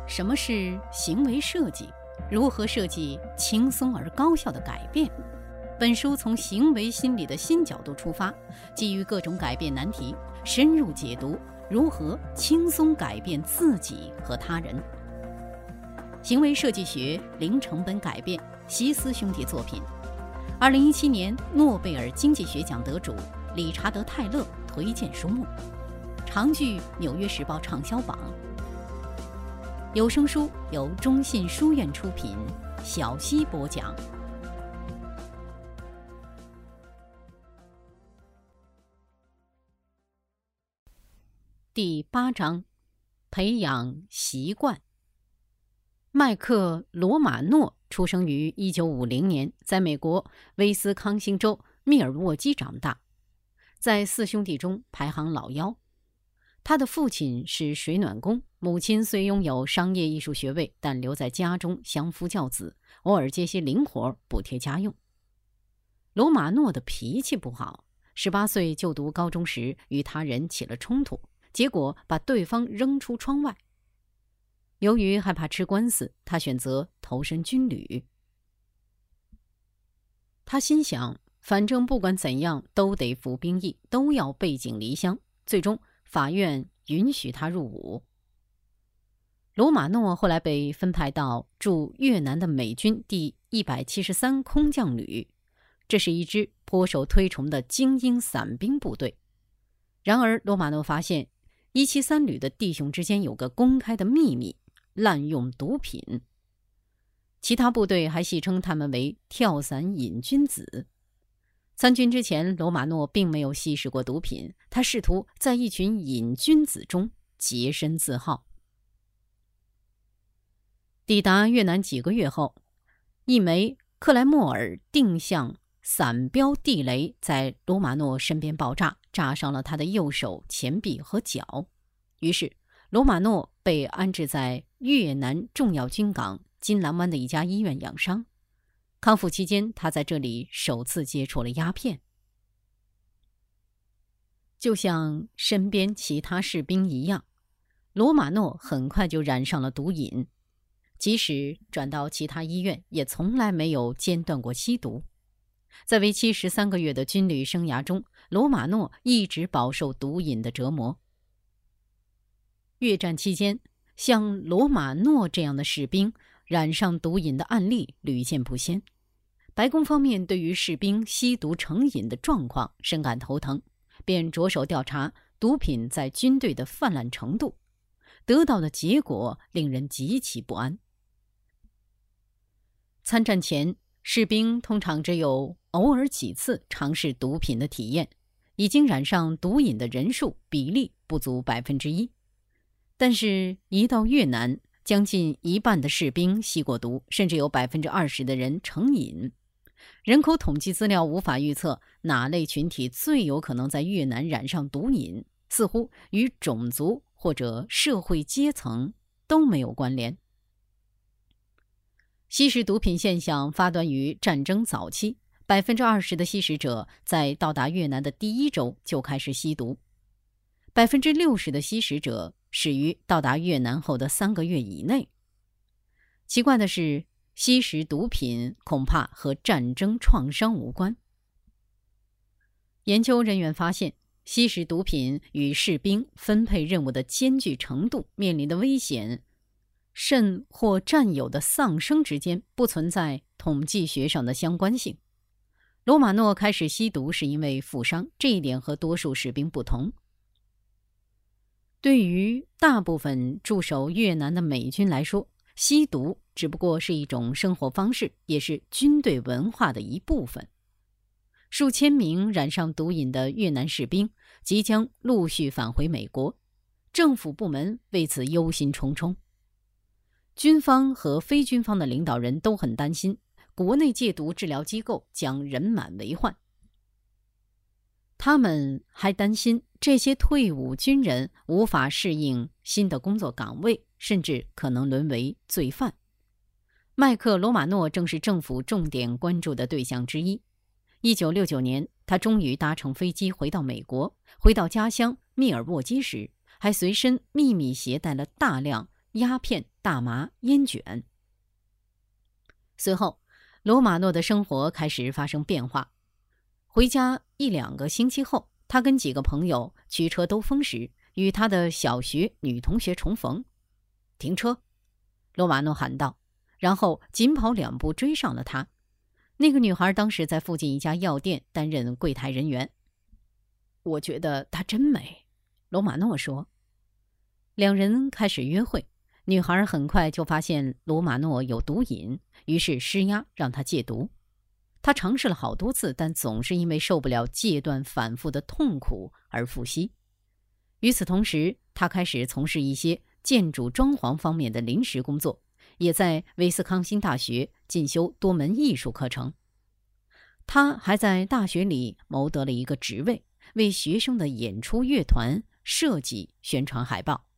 什么是行为设计？如何设计轻松而高效的改变？本书从行为心理的新角度出发，基于各种改变难题，深入解读如何轻松改变自己和他人。行为设计学零成本改变，希斯兄弟作品。2017年诺贝尔经济学奖得主理查德·泰勒推荐书目，常居《纽约时报》畅销榜。有声书由中信书院出品，小溪播讲。第8章，培养习惯。麦克·罗马诺出生于1950年，在美国威斯康星州密尔沃基长大，在4兄弟中排行老幺。他的父亲是水暖工，母亲虽拥有商业艺术学位，但留在家中相夫教子，偶尔接些零活补贴家用。罗马诺的脾气不好，18岁就读高中时与他人起了冲突，结果把对方扔出窗外。由于害怕吃官司，他选择投身军旅。他心想，反正不管怎样都得服兵役，都要背井离乡。最终法院允许他入伍。罗马诺后来被分派到驻越南的美军第173空降旅，这是一支颇受推崇的精英伞兵部队。然而罗马诺发现173旅的弟兄之间有个公开的秘密，滥用毒品。其他部队还戏称他们为跳伞瘾君子。参军之前，罗马诺并没有吸食过毒品，他试图在一群瘾君子中洁身自好。抵达越南几个月后，一枚克莱默尔定向伞标地雷在罗马诺身边爆炸，炸伤了他的右手、前臂和脚。于是罗马诺被安置在越南重要军港金兰湾的一家医院养伤。康复期间，他在这里首次接触了鸦片。就像身边其他士兵一样，罗马诺很快就染上了毒瘾，即使转到其他医院，也从来没有间断过吸毒。在为期13个月的军旅生涯中，罗马诺一直饱受毒瘾的折磨。越战期间，像罗马诺这样的士兵染上毒瘾的案例屡见不鲜。白宫方面对于士兵吸毒成瘾的状况深感头疼，便着手调查毒品在军队的泛滥程度，得到的结果令人极其不安。参战前，士兵通常只有偶尔几次尝试毒品的体验，已经染上毒瘾的人数比例不足1%。但是一到越南，将近一半的士兵吸过毒，甚至有20%的人成瘾。人口统计资料无法预测哪类群体最有可能在越南染上毒瘾，似乎与种族或者社会阶层都没有关联。吸食毒品现象发端于战争早期，20%的吸食者在到达越南的第1周就开始吸毒，60%的吸食者始于到达越南后的3个月以内。奇怪的是，吸食毒品恐怕和战争创伤无关。研究人员发现，吸食毒品与士兵分配任务的艰巨程度、面临的危险、肾或战友的丧生之间不存在统计学上的相关性。罗马诺开始吸毒是因为负伤，这一点和多数士兵不同。对于大部分驻守越南的美军来说，吸毒只不过是一种生活方式，也是军队文化的一部分。数千名染上毒瘾的越南士兵即将陆续返回美国，政府部门为此忧心忡忡。军方和非军方的领导人都很担心，国内戒毒治疗机构将人满为患。他们还担心这些退伍军人无法适应新的工作岗位，甚至可能沦为罪犯。麦克·罗马诺正是政府重点关注的对象之一。1969年，他终于搭乘飞机回到美国，回到家乡密尔沃基时，还随身秘密携带了大量鸦片大麻、烟卷。随后，罗马诺的生活开始发生变化。回家1-2个星期后，他跟几个朋友驱车兜风时，与他的小学女同学重逢。停车！罗马诺喊道，然后紧跑2步追上了他。那个女孩当时在附近一家药店担任柜台人员。我觉得她真美，罗马诺说。2人开始约会，女孩很快就发现罗马诺有毒瘾，于是施压让他戒毒。他尝试了好多次，但总是因为受不了戒断反复的痛苦而复吸。与此同时，他开始从事一些建筑装潢方面的临时工作，也在威斯康辛大学进修多门艺术课程。他还在大学里谋得了一个职位，为学生的演出乐团设计宣传海报。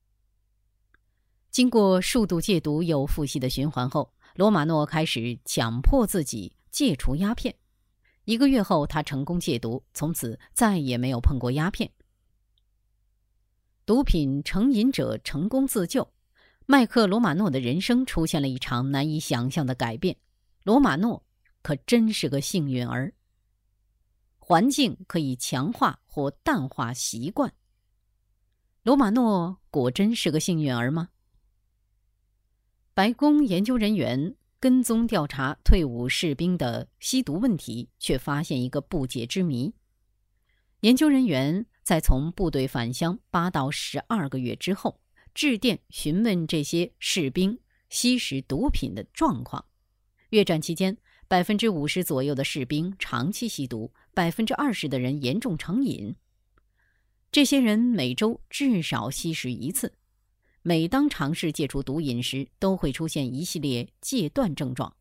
经过数度戒毒又复吸的循环后，罗马诺开始强迫自己戒除鸦片。1个月后，他成功戒毒，从此再也没有碰过鸦片。毒品成瘾者成功自救，麦克罗马诺的人生出现了一场难以想象的改变。罗马诺可真是个幸运儿。环境可以强化或淡化习惯。罗马诺果真是个幸运儿吗？白宫研究人员跟踪调查退伍士兵的吸毒问题，却发现一个不解之谜。研究人员在从部队返乡8到12个月之后，致电询问这些士兵吸食毒品的状况。越战期间，50%左右的士兵长期吸毒，20%的人严重成瘾。这些人每周至少吸食1次。每当尝试戒除毒瘾时，都会出现一系列戒断症状。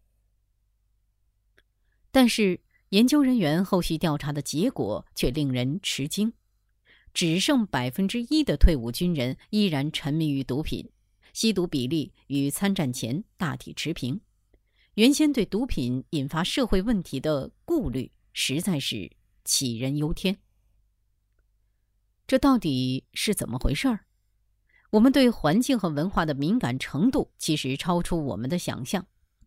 但是，研究人员后续调查的结果却令人吃惊，只剩1%的退伍军人依然沉迷于毒品，吸毒比例与参战前大体持平。原先对毒品引发社会问题的顾虑，实在是杞人忧天。这到底是怎么回事儿？我们对环境和文化的敏感程度其实超出我们的想象。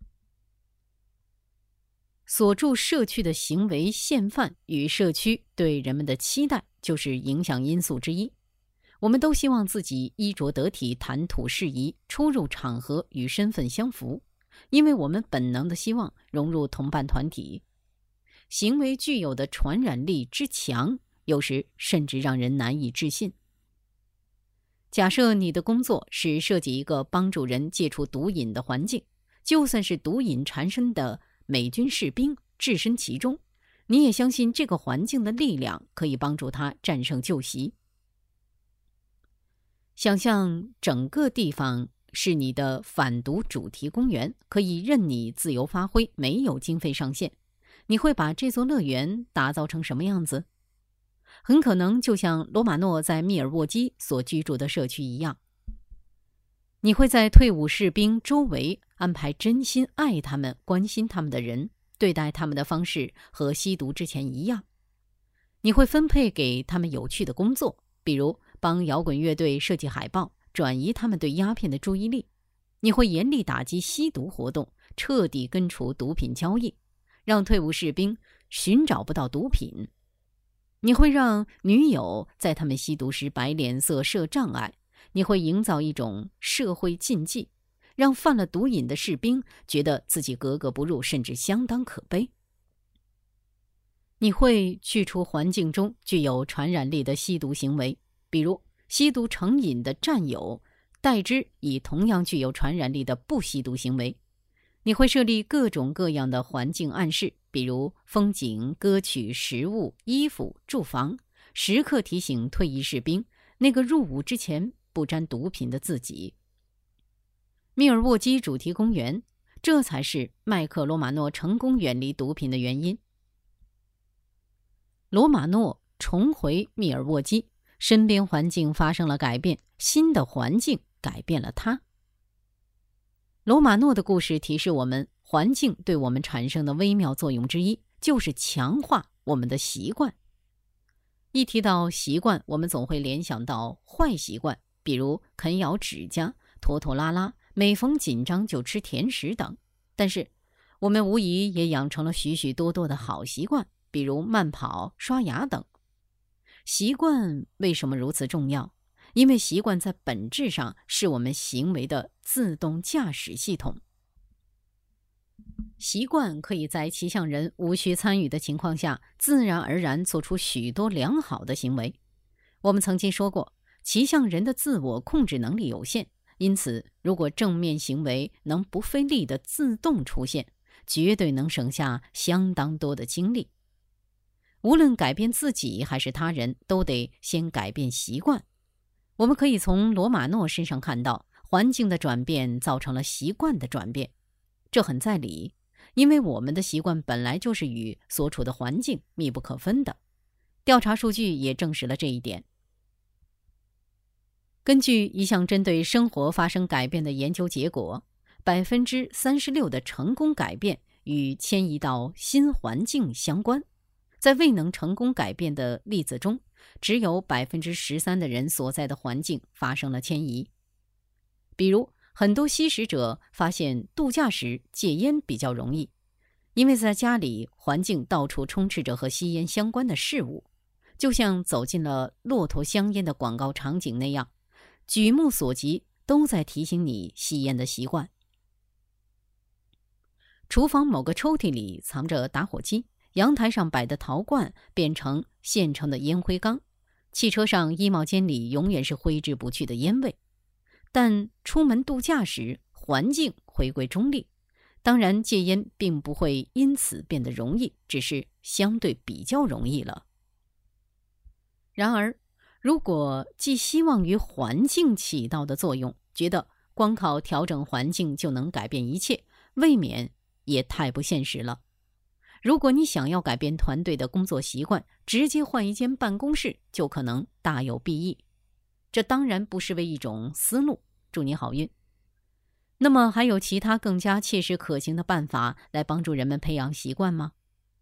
所住社区的行为现范与社区对人们的期待就是影响因素之一。我们都希望自己衣着得体、谈吐适宜、出入场合与身份相符，因为我们本能地希望融入同伴团体。行为具有的传染力之强，有时甚至让人难以置信。假设你的工作是设计一个帮助人戒除毒瘾的环境，就算是毒瘾缠身的美军士兵置身其中，你也相信这个环境的力量可以帮助他战胜旧习。想象整个地方是你的反毒主题公园，可以任你自由发挥，没有经费上限。你会把这座乐园打造成什么样子？很可能就像罗马诺在密尔沃基所居住的社区一样，你会在退伍士兵周围安排真心爱他们、关心他们的人，对待他们的方式和吸毒之前一样。你会分配给他们有趣的工作，比如帮摇滚乐队设计海报，转移他们对鸦片的注意力。你会严厉打击吸毒活动，彻底根除毒品交易，让退伍士兵寻找不到毒品。你会让女友在他们吸毒时摆脸色、设障碍。你会营造一种社会禁忌，让犯了毒瘾的士兵觉得自己格格不入，甚至相当可悲。你会去除环境中具有传染力的吸毒行为，比如吸毒成瘾的战友，代之以同样具有传染力的不吸毒行为。你会设立各种各样的环境暗示，比如风景、歌曲、食物、衣服、住房，时刻提醒退役士兵那个入伍之前不沾毒品的自己。密尔沃基主题公园，这才是麦克罗马诺成功远离毒品的原因。罗马诺重回密尔沃基，身边环境发生了改变，新的环境改变了他。罗马诺的故事提示我们，环境对我们产生的微妙作用之一，就是强化我们的习惯。一提到习惯，我们总会联想到坏习惯，比如啃咬指甲、拖拖拉拉、 每逢紧张就吃甜食等。但是，我们无疑也养成了许许多多的好习惯，比如慢跑、刷牙等。习惯为什么如此重要？因为习惯在本质上是我们行为的自动驾驶系统。习惯可以在骑象人无需参与的情况下，自然而然做出许多良好的行为。我们曾经说过，骑象人的自我控制能力有限，因此如果正面行为能不费力地自动出现，绝对能省下相当多的精力。无论改变自己还是他人，都得先改变习惯。我们可以从罗马诺身上看到，环境的转变造成了习惯的转变，这很在理，因为我们的习惯本来就是与所处的环境密不可分的。调查数据也证实了这一点。根据一项针对生活发生改变的研究结果，36%的成功改变与迁移到新环境相关。在未能成功改变的例子中，只有13%的人所在的环境发生了迁移。比如，很多吸食者发现度假时戒烟比较容易，因为在家里环境到处充斥着和吸烟相关的事物，就像走进了骆驼香烟的广告场景那样，举目所及都在提醒你吸烟的习惯。厨房某个抽屉里藏着打火机，阳台上摆的陶罐变成现成的烟灰缸，汽车上衣帽间里永远是挥之不去的烟味。但出门度假时，环境回归中立，当然戒烟并不会因此变得容易，只是相对比较容易了。然而，如果寄希望于环境起到的作用，觉得光靠调整环境就能改变一切，未免也太不现实了。如果你想要改变团队的工作习惯，直接换一间办公室就可能大有裨益。这当然不失为一种思路，祝你好运。那么还有其他更加切实可行的办法来帮助人们培养习惯吗？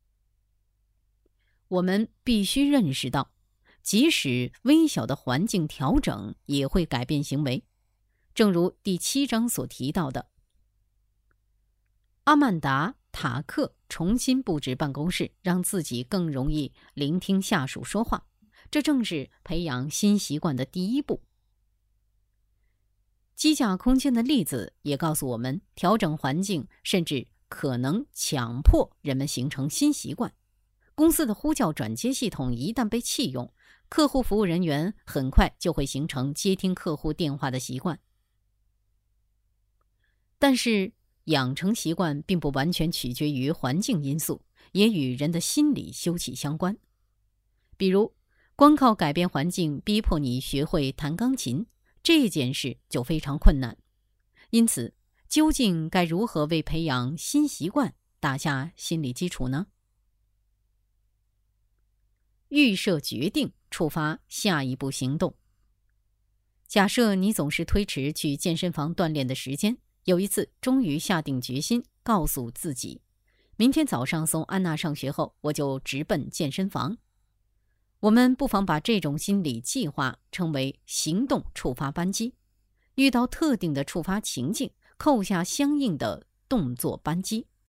我们必须认识到，即使微小的环境调整也会改变行为。正如第7章所提到的，阿曼达·塔克重新布置办公室，让自己更容易聆听下属说话，这正是培养新习惯的第一步。机架空间的例子也告诉我们，调整环境甚至可能强迫人们形成新习惯。公司的呼叫转接系统一旦被弃用，客户服务人员很快就会形成接听客户电话的习惯。但是养成习惯并不完全取决于环境因素，也与人的心理休戚相关。比如，光靠改变环境逼迫你学会弹钢琴，这件事就非常困难。因此，究竟该如何为培养新习惯打下心理基础呢？预设决定，触发下一步行动。假设你总是推迟去健身房锻炼的时间，有一次终于下定决心，告诉自己，明天早上送安娜上学后，我就直奔健身房。我们不妨把这种心理计划称为行动触发扳机，遇到特定的触发情境，扣下相应的动作扳机。